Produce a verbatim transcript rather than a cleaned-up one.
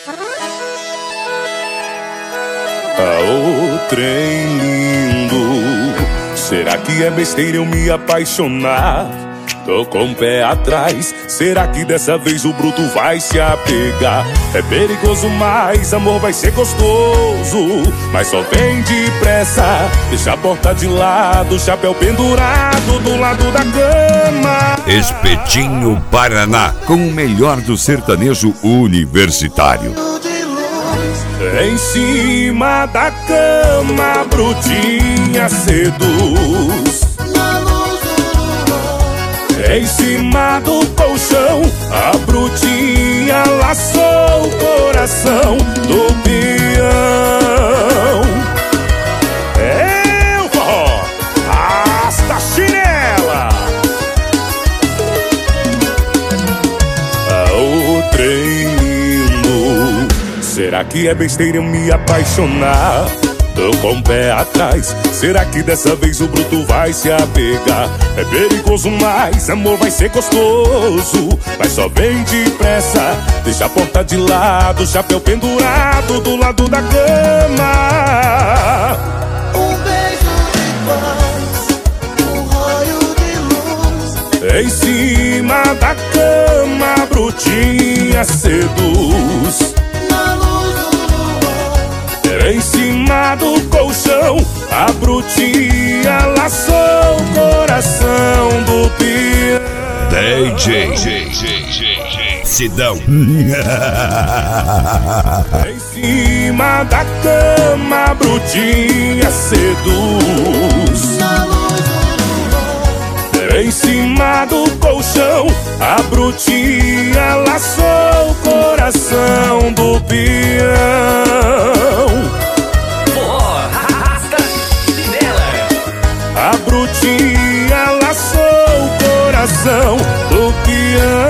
Ah, o trem lindo, será que é besteira eu me apaixonar? Tô com o pé atrás, será que dessa vez o bruto vai se apegar? É perigoso, mas amor vai ser gostoso, mas só vem depressa. Deixa a porta de lado, chapéu pendurado do lado da cama. Espetinho Paraná, com o melhor do sertanejo universitário. Em cima da cama, brutinha seduz. Em cima do colchão, a brutinha laçou o coração do peão. É o forró, hasta chinela. Ah, o trem lindo, será que é besteira eu me apaixonar? Tô com o pé atrás, será que dessa vez o bruto vai se apegar? É perigoso, mas amor vai ser gostoso, mas só vem depressa. Deixa a porta de lado, chapéu pendurado do lado da cama. Um beijo de paz, um raio de luz. Em cima da cama, brutinha seduz. Na luz do luar, em cima do colchão, a brutinha laçou o coração do peão. D J Sidão. Em cima da cama, a brutinha seduz. na luz do luar, Em cima do colchão, a brutinha laçou o coração do peão. A brutinha laçou o coração do peão.